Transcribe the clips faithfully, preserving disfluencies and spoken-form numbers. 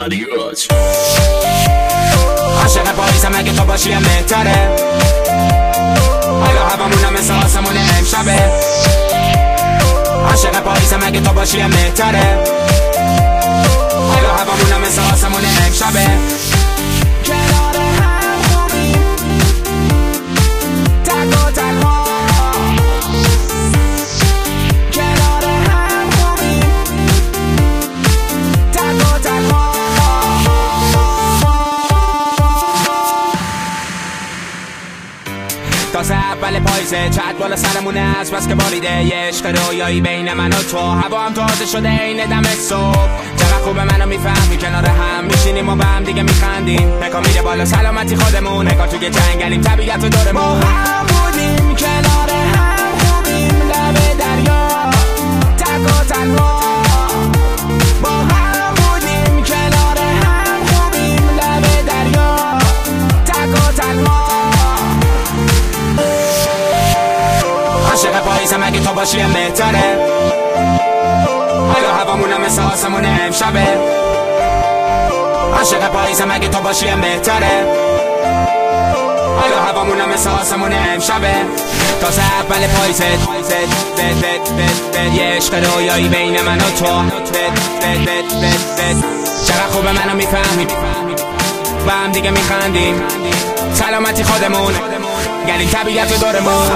رادیوت. عاشق پاییزم اگه تو باشی بهتره، حالا هوامونم مثل آسمون امشبه. عاشق پاییزم اگه تو باشی بهتره، حالا هوامونم مثل آسمون امشبه. کنار هم خوبیم تک و تنها، کنار هم خوبیم تک و تنها. تازه اول پاییزه چت بالا سرمونه از بس که باریده یه عشق رویایی بین من و تو. هوا هم تازه شده این دم صبح، چقدر خوبه منو میفهمی کنار هم میشینیم و به هم دیگه میخندیم. نگاه میره بالا سلامتی خودمون، نگاه توی جنگلیم طبیعت و دورمون. ما هم بودیم کنار هم خوبیم لب دریا تک و تنها. ما هم بودیم کنار هم خوبیم لب دریا تک و تنها. عاشق پاییزم اگه تو باشی بهتره، حالا هوامونم مثل آسمون امشبه. عاشق پاییزم اگه تو باشی بهتره، حالا هوامونم مثل آسمون امشبه. تازه اول پاییزه یه عشق رویایی بین من و تو. چقدر خوبه منو میفهمی با هم دیگه میخندیم، سلامتی خودمون گلیم طبیعت و دورمون.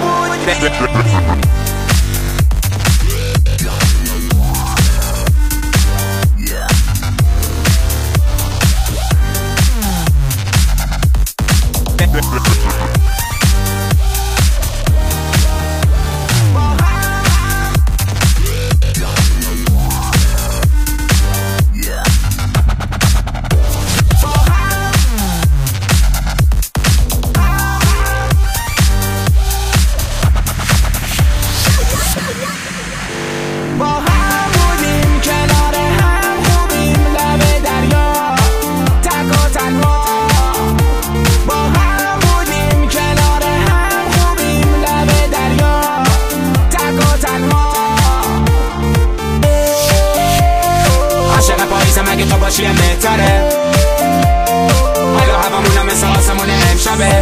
اگه تو باشی بهتره، حالا هوامونم مثل آسمون امشبه.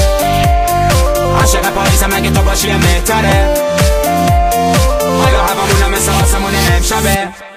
عاشق پاییزم اگه تو باشی بهتره، حالا هوامونم مثل آسمون امشبه.